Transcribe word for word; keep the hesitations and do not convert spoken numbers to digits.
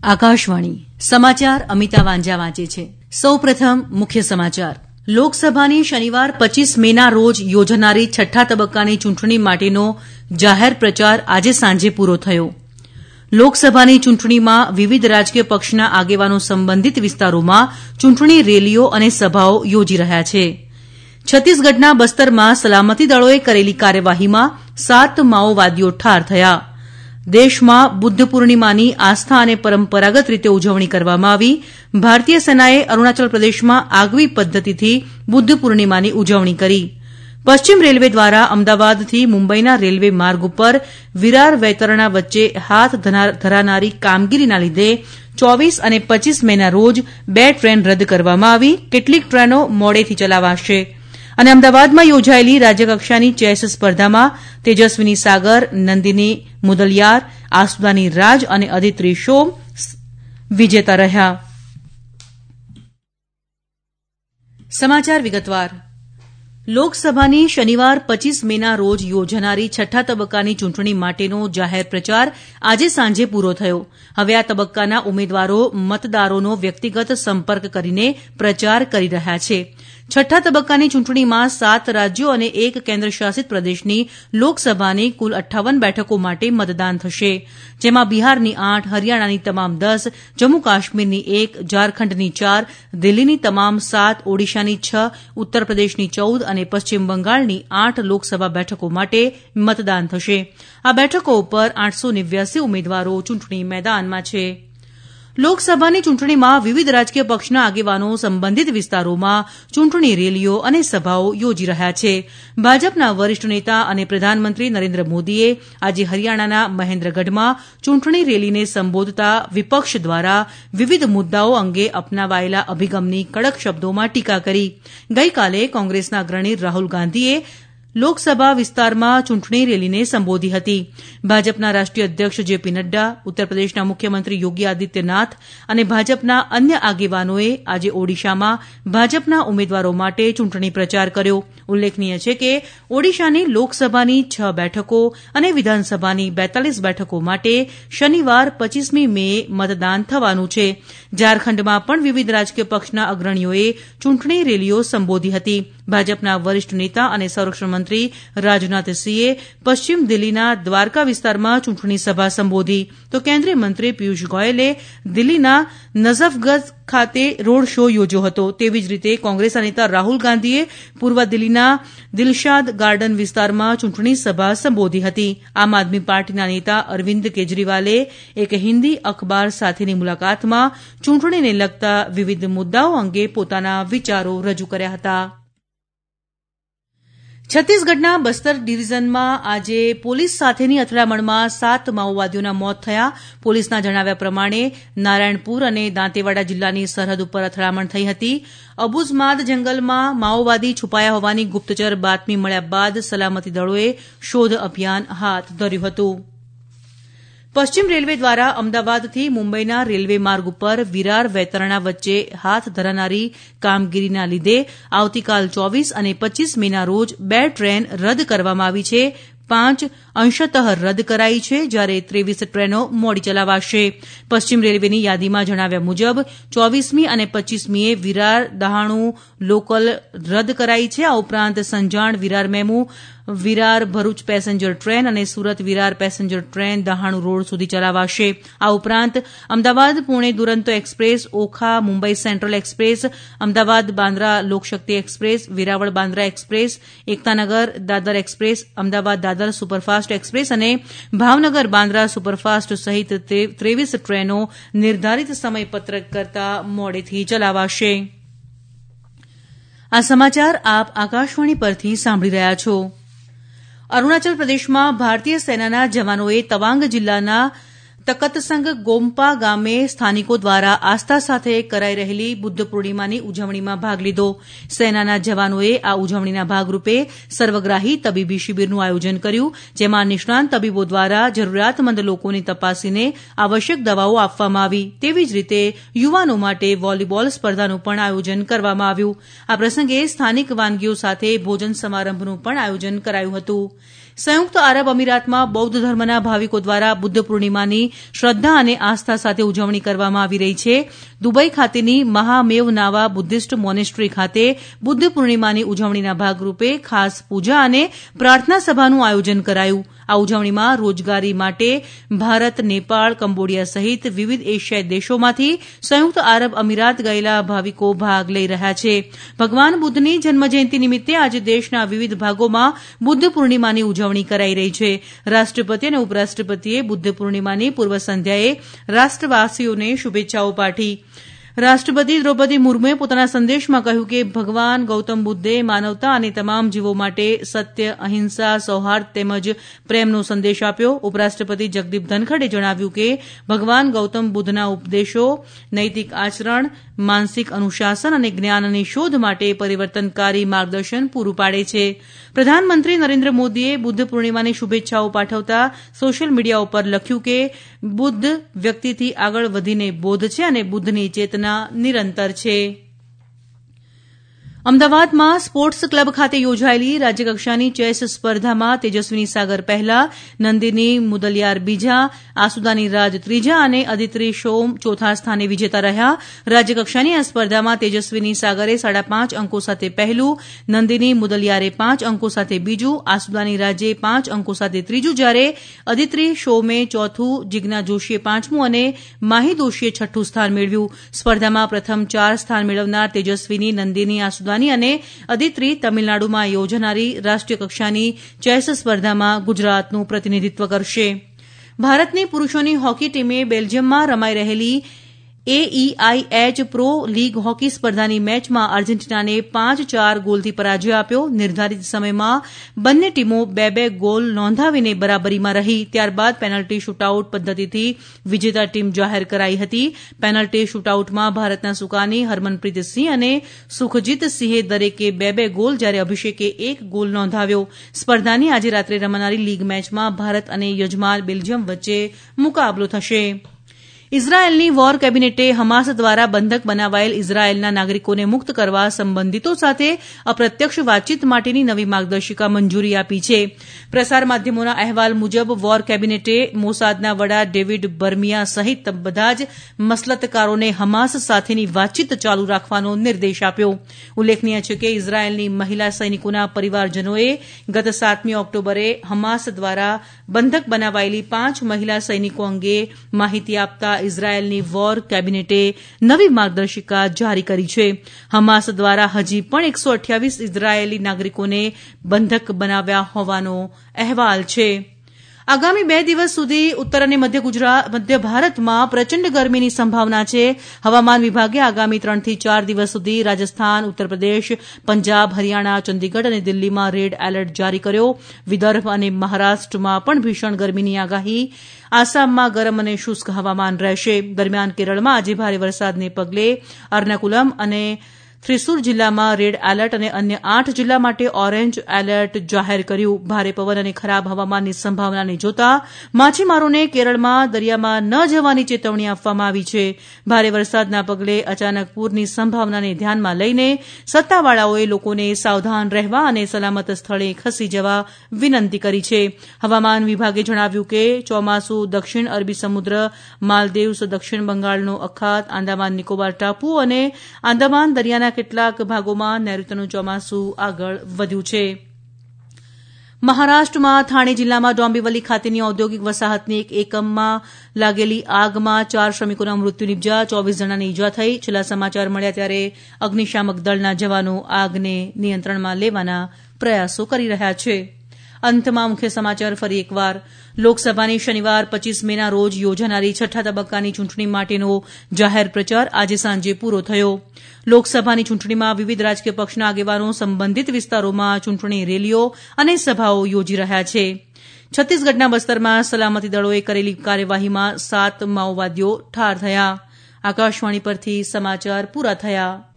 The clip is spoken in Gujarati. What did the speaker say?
આકાશવાણી સમાચાર અમિતા વાંઝા વાંચે છે. સૌપ્રથમ મુખ્ય સમાચાર. લોકસભાની શનિવાર પચીસ મેના રોજ યોજાનારી છઠ્ઠા તબક્કાની ચૂંટણી માટેનો જાહેર પ્રચાર આજે સાંજે પૂરો થયો. લોકસભાની ચૂંટણીમાં વિવિધ રાજકીય પક્ષના આગેવાનો સંબંધિત વિસ્તારોમાં ચૂંટણી રેલીઓ અને સભાઓ યોજી રહ્યા છે. છત્તીસગઢના બસ્તરમાં સલામતી દળોએ કરેલી કાર્યવાહીમાં સાત માઓવાદીઓ ઠાર થયા. દેશમાં બુદ્ધ પૂર્ણિમાની આસ્થા અને પરંપરાગત રીતે ઉજવણી કરવામાં આવી. ભારતીય સેનાએ અરૂણાચલ પ્રદેશમાં આગવી પદ્ધતિથી બુદ્ધ પૂર્ણિમાની ઉજવણી કરી. પશ્ચિમ રેલવે દ્વારા અમદાવાદથી મુંબઈના રેલવે માર્ગ ઉપર વિરાર વૈતરણા વચ્ચે હાથ ધરાનારી કામગીરીના લીધે ચોવીસ અને પચીસ મેના રોજ બે ટ્રેન રદ કરવામાં આવી. કેટલીક ટ્રેનો મોડેથી ચલાવાશે. અને અમદાવાદમાં યોજાયેલી રાજ્યકક્ષાની ચેસ સ્પર્ધામાં તેજસ્વીની સાગર, નંદિની મુદલિયાર, આસુદાની રાજ અને અદિત્રી શોમ વિજેતા રહ્યા. સમાચાર વિગતવાર. લોકસભાની શનિવાર પચીસ મેના રોજ યોજાનારી છઠ્ઠા તબક્કાની ચૂંટણી માટેનો જાહેર પ્રચાર આજે સાંજે પૂરો થયો. હવે આ તબક્કાના ઉમેદવારો મતદારોનો વ્યક્તિગત સંપર્ક કરીને પ્રચાર કરી રહ્યા છે. છઠ્ઠા તબક્કાની ચૂંટણીમાં સાત રાજ્યો અને એક કેન્દ્રશાસિત પ્રદેશની લોકસભાની કુલ અઠ્ઠાવન બેઠકો માટે મતદાન થશે. જેમાં બિહારની આઠ, હરિયાણાની તમામ દસ, જમ્મુ કાશ્મીરની એક, ઝારખંડની ચાર, દિલ્હીની તમામ સાત, ઓડિશાની છ, ઉત્તર પ્રદેશની ચૌદ અને પશ્ચિમ બંગાળની આઠ લોકસભા બેઠકો માટે મતદાન થશે. આ બેઠકો ઉપર આઠસો નેવ્યાસી ઉમેદવારો ચૂંટણી મેદાનમાં છે. લોકસભાની ચૂંટણીમાં વિવિધ રાજકીય પક્ષના આગેવાનો સંબંધિત વિસ્તારોમાં ચૂંટણી રેલીઓ અને સભાઓ યોજી રહ્યા છે. ભાજપના વરિષ્ઠ નેતા અને પ્રધાનમંત્રી નરેન્દ્ર મોદીએ આજે હરિયાણાના મહેન્દ્રગઢમાં ચૂંટણી રેલીને સંબોધતા વિપક્ષ દ્વારા વિવિધ મુદ્દાઓ અંગે અપનાવાયેલા અભિગમની કડક શબ્દોમાં ટીકા કરી. ગઈકાલે કોંગ્રેસના અગ્રણી રાહુલ ગાંધીએ લોકસભા વિસ્તારમાં ચૂંટણી રેલીને સંબોધી હતી. ભાજપના રાષ્ટ્રીય અધ્યક્ષ જેપી નડ્ડા, ઉત્તરપ્રદેશના મુખ્યમંત્રી યોગી આદિત્યનાથ અને ભાજપના અન્ય આગેવાનોએ આજે ઓડિશામાં ભાજપના ઉમેદવારો માટે ચૂંટણી પ્રચાર કર્યો. ઉલ્લેખનીય છે કે ઓડિશાની લોકસભાની છ બેઠકો અને વિધાનસભાની બેતાલીસ બેઠકો માટે શનિવાર પચીસમી મેએ મતદાન થવાનું છે. ઝારખંડમાં પણ વિવિધ રાજકીય પક્ષના અગ્રણીઓએ ચૂંટણી રેલીઓ સંબોધી હતી. ભાજપના વરિષ્ઠ નેતા અને સંરક્ષણ મંત્રી રાજનાથસિંહે પશ્ચિમ દિલ્હીના દ્વારકા વિસ્તારમાં ચૂંટણી સભા સંબોધી. તો કેન્દ્રીય મંત્રી પિયુષ ગોયલે દિલ્હીના નઝફગંજ ખાતે રોડ શો યોજ્યો હતો. તેવી જ રીતે કોંગ્રેસના નેતા રાહુલ ગાંધીએ પૂર્વ દિલ્હીના દિલશાદ ગાર્ડન વિસ્તારમાં ચૂંટણી સભા સંબોધી હતી. આમ આદમી પાર્ટીના નેતા અરવિંદ કેજરીવાલે એક હિન્દી અખબાર સાથેની મુલાકાતમાં ચૂંટણીને લગતા વિવિધ મુદ્દાઓ અંગે પોતાના વિચારો રજૂ કર્યા હતા. છત્તીસગઢના બસ્તર ડિવિઝનમાં આજે પોલીસ સાથેની અથડામણમાં સાત માઓવાદીઓના મોત થયા. પોલીસના જણાવ્યા પ્રમાણે નારાયણપુર અને દાંતેવાડા જિલ્લાની સરહદ ઉપર અથડામણ થઈ હતી. અબુઝમાદ જંગલમાં માઓવાદી છુપાયા હોવાની ગુપ્તચર બાતમી મળ્યા બાદ સલામતી દળોએ શોધ અભિયાન હાથ ધર્યું હતું. પશ્ચિમ રેલવે દ્વારા અમદાવાદથી મુંબઈના રેલવે માર્ગ ઉપર વિરાર વૈતરણા વચ્ચે હાથ ધરાનારી કામગીરીના લીધે આવતીકાલ ચોવીસ અને પચીસ મેના રોજ બે ટ્રેન રદ કરવામાં આવી છે. પાંચ અંશતઃ રદ કરાઈ છે, જ્યારે ત્રેવીસ ટ્રેનો મોડી ચલાવાશે. પશ્ચિમ રેલવેની યાદીમાં જણાવ્યા મુજબ ચોવીસમી અને પચીસમીએ વિરાર દહાણુ લોકલ રદ કરાઈ છે. આ ઉપરાંત Sanjan Virar MEMU, Virar Bharuch passenger train અને Surat Virar passenger train Dahanu Road સુધી ચલાવાશે. આ ઉપરાંત Ahmedabad Pune Duronto Express, Okha Mumbai Central Express, Ahmedabad Bandra Lokshakti Express, Veraval Bandra Express, Ektanagar Dadar Express, Ahmedabad Dadar Superfast Express અને ભાવનગર બાંદ્રા સુપરફાસ્ટ સહિત ત્રેવીસ ટ્રેનો નિર્ધારિત સમયપત્રક કરતાં મોડેથી ચલાવાશે. આ સમાચાર આપ આકાશવાણી પરથી સાંભળી રહ્યા છો. અરૂણાચલ પ્રદેશમાં ભારતીય સેનાના જવાનોએ તવાંગ જિલ્લાના તકતસંગ ગોમ્પા ગામે સ્થાનિકો દ્વારા આસ્થા સાથે કરાઈ રહેલી બુદ્ધ પૂર્ણિમાની ઉજવણીમાં ભાગ લીધો. સેનાના જવાનોએ આ ઉજવણીના ભાગરૂપે સર્વગ્રાહી તબીબી શિબિરનું આયોજન કર્યું, જેમાં નિષ્ણાંત તબીબો દ્વારા જરૂરિયાતમંદ લોકોને તપાસીને આવશ્યક દવાઓ આપવામાં આવી. તેવી જ રીતે યુવાનો માટે વોલીબોલ સ્પર્ધાનું પણ આયોજન કરવામાં આવ્યું. આ પ્રસંગે સ્થાનિક વાનગીઓ સાથે ભોજન સમારંભનું પણ આયોજન કરાયું હતું. સંયુક્ત આરબ અમીરાતમાં બૌદ્ધ ધર્મના ભાવિકો દ્વારા બુદ્ધ પૂર્ણિમાની શ્રદ્ધા અને આસ્થા સાથે ઉજવણી કરવામાં આવી રહી છે. દુબઈ ખાતેની મહામેવનાવા બુદ્ધિસ્ટ મોનેસ્ટ્રી ખાતે બુદ્ધ પૂર્ણિમાની ઉજવણીના ભાગરૂપે ખાસ પૂજા અને પ્રાર્થના સભાનું આયોજન કરાયું. આ ઉજવણીમાં રોજગારી માટે ભારત, નેપાળ, કંબોડિયા સહિત વિવિધ એશિયાઈ દેશોમાંથી સંયુક્ત આરબ અમીરાત ગયેલા ભાવિકો ભાગ લઈ રહ્યા છે. ભગવાન બુદ્ધની જન્મજયંતિ નિમિત્તે આજે દેશના વિવિધ ભાગોમાં બુદ્ધ પૂર્ણિમાની ઉજવણી કરાઈ રહી છે. રાષ્ટ્રપતિ અને ઉપરાષ્ટ્રપતિએ બુદ્ધ પૂર્ણિમાની પૂર્વ સંધ્યાએ રાષ્ટ્રવાસીઓને શુભેચ્છાઓ પાઠવી. રાષ્ટ્રપતિ દ્રૌપદી મુર્મુએ પોતાના સંદેશમાં કહ્યું કે ભગવાન ગૌતમ બુદ્ધે માનવતા અને તમામ જીવો માટે સત્ય, અહિંસા, સૌહાર્દ તેમજ પ્રેમનો સંદેશ આપ્યો. ઉપરાષ્ટ્રપતિ જગદીપ ધનખડે જણાવ્યું કે ભગવાન ગૌતમ બુદ્ધના ઉપદેશો નૈતિક આચરણ, માનસિક અનુશાસન અને જ્ઞાનની શોધ માટે પરિવર્તનકારી માર્ગદર્શન પૂરું પાડે છે. પ્રધાનમંત્રી નરેન્દ્ર મોદીએ બુદ્ધ પૂર્ણિમાની શુભેચ્છાઓ પાઠવતા સોશિયલ મીડિયા ઉપર લખ્યું કે બુદ્ધ વ્યક્તિથી આગળ વધીને બોધ છે અને બુદ્ધની ચેતના નિરંતર છે. અમદાવાદમાં સ્પોર્ટ્સ ક્લબ ખાતે યોજાયેલી રાજ્યકક્ષાની ચેસ સ્પર્ધામાં તેજસ્વીની સાગર પહેલા, નંદિની મુદલિયાર બીજા, આસુદાની રાજ ત્રીજા અને અદિત્રી શોમ ચોથા સ્થાને વિજેતા રહ્યા. રાજ્યકક્ષાની આ સ્પર્ધામાં તેજસ્વીની સાગરે સાડા પાંચ અંકો સાથે પહેલું, નંદિની મુદલિયારે પાંચ અંકો સાથે બીજું, આસુદાની રાજે પાંચ અંકો સાથે ત્રીજું, જ્યારે અદિત્રી શોમે ચોથું, જિજ્ઞા જોશીએ પાંચમું અને માહી દોશીએ છઠ્ઠું સ્થાન મેળવ્યું. સ્પર્ધામાં પ્રથમ ચાર સ્થાન મેળવનાર તેજસ્વીની, નંદિની, આસુદાની અને અદિત્રી તમિલનાડુમાં યોજાનારી રાષ્ટ્રીય કક્ષાની ચેસ સ્પર્ધામાં ગુજરાતનું પ્રતિનિધિત્વ કરશે. ભારતની પુરૂષોની હોકી ટીમે બેલ્જિયમમાં રમાઈ રહેલી એઈઆઈએચ પ્રો લીગ હોકી સ્પર્ધાની મેચમાં અર્જેન્ટિનાને પાંચ ચાર ગોલથી પરાજય આપ્યો. નિર્ધારિત સમયમાં બંને ટીમો બે બે ગોલ નોંધાવીને બરાબરીમાં રહી. ત્યારબાદ પેનલ્ટી શૂટઆઉટ પદ્ધતિથી વિજેતા ટીમ જાહેર કરાઈ હતી. પેનલ્ટી શૂટઆઉટમાં ભારતના સુકાની, હરમનપ્રીત સિંહ અને સુખજીત સિંહે દરેકે બે બે ગોલ, જ્યારે અભિષેકે એક ગોલ નોંધાવ્યો. સ્પર્ધાની આજે રાત્રે રમાનારી લીગ મેચમાં ભારત અને યજમાન બેલ્જિયમ વચ્ચે મુકાબલો થશે. ઇઝરાયેલની વોર કેબિનેટે હમાસ દ્વારા બંધક બનાવાયેલ ઇઝરાયેલના નાગરિકોને મુક્ત કરવા સંબંધિતો સાથે અપ્રત્યક્ષ વાતચીત માટેની નવી માર્ગદર્શિકા મંજૂરી આપી છે. પ્રસાર માધ્યમોના અહેવાલ મુજબ વોર કેબિનેટે મોસાદના વડા ડેવિડ બર્મિયા સહિત બધા જ મસલતકારોને હમાસ સાથેની વાતચીત ચાલુ રાખવાનો નિર્દેશ આપ્યો. ઉલ્લેખનીય છે કે ઇઝરાયેલની મહિલા સૈનિકોના પરિવારજનોએ ગત સાતમી ઓક્ટોબરે હમાસ દ્વારા બંધક બનાવાયેલી પાંચ મહિલા સૈનિકો અંગે માહિતી આપતા ઇઝરાયેલની વોર કેબિનેટે નવી માર્ગદર્શિકા જારી કરી છે. હમાસ દ્વારા હજી પણ એકસો અઠ્યાવીસ ઇઝરાયેલી નાગરિકોને બંધક બનાવ્યા હોવાનો અહેવાલ છે. આગામી બે દિવસ સુધી ઉત્તર અને મધ્ય ગુજરાત મધ્ય ભારતમાં પ્રચંડ ગરમીની સંભાવના છે. હવામાન વિભાગે આગામી ત્રણથી ચાર દિવસ સુધી રાજસ્થાન, ઉત્તરપ્રદેશ, પંજાબ, હરિયાણા, ચંદીગઢ અને દિલ્હીમાં રેડ એલર્ટ જારી કર્યો. વિદર્ભ અને મહારાષ્ટ્રમાં પણ ભીષણ ગરમીની આગાહી. આસામમાં ગરમ અને શુષ્ક હવામાન રહેશે. દરમિયાન કેરળમાં આજે ભારે વરસાદને પગલે અર્નાકુલમ અને થ્રિસુર જિલ્લામાં રેડ એલર્ટ અને અન્ય આઠ જિલ્લા માટે ઓરેન્જ એલર્ટ જાહેર કર્યું. ભારે પવન અને ખરાબ હવામાનની સંભાવનાને જોતા માછીમારોને કેરળમાં દરિયામાં ન જવાની ચેતવણી આપવામાં આવી છે. ભારે વરસાદના પગલે અચાનક પૂરની સંભાવનાને ધ્યાનમાં લઈને સત્તાવાળાઓએ લોકોને સાવધાન રહેવા અને સલામત સ્થળે ખસી જવા વિનંતી કરી છે. હવામાન વિભાગે જણાવ્યું કે ચોમાસુ દક્ષિણ અરબી સમુદ્ર, માલદીવ્સ, દક્ષિણ બંગાળનો અખાત, આંદામાન નિકોબાર ટાપુઓ અને આંદામાન દરિયાના કેટલાક ભાગોમાં નૈઋત્યનું ચોમાસું આગળ વધ્યું છે. મહારાષ્ટ્રમાં થાણે જિલ્લામાં ડોંબીવલી ખાતેની ઔદ્યોગિક વસાહતની એક એકમમાં લાગેલી આગમાં ચાર શ્રમિકોના મૃત્યુ નિપજ્યા, ચોવીસ જણાને ઈજા થઈ. છેલ્લા સમાચાર મળ્યા ત્યારે અગ્નિશામક દળના જવાનો આગને નિયંત્રણમાં લેવાના પ્રયાસો કરી રહ્યા છે. અંતમાં મુખ્ય સમાચાર ફરી એકવાર. લોકસભાની શનિવાર પચીસ મેના રોજ યોજાનારી છઠ્ઠા તબક્કાની ચૂંટણી માટેનો જાહેર પ્રચાર આજે સાંજે પૂરો થયો. લોકસભાની ચૂંટણીમાં વિવિધ રાજકીય પક્ષના આગેવાનો સંબંધિત વિસ્તારોમાં ચૂંટણી રેલીઓ અને સભાઓ યોજી રહ્યા છે. છત્તીસગઢના બસ્તરમાં સલામતી દળોએ કરેલી કાર્યવાહીમાં સાત માઓવાદીઓ ઠાર થયા. આકાશવાણી પરથી સમાચાર પૂરા થયા.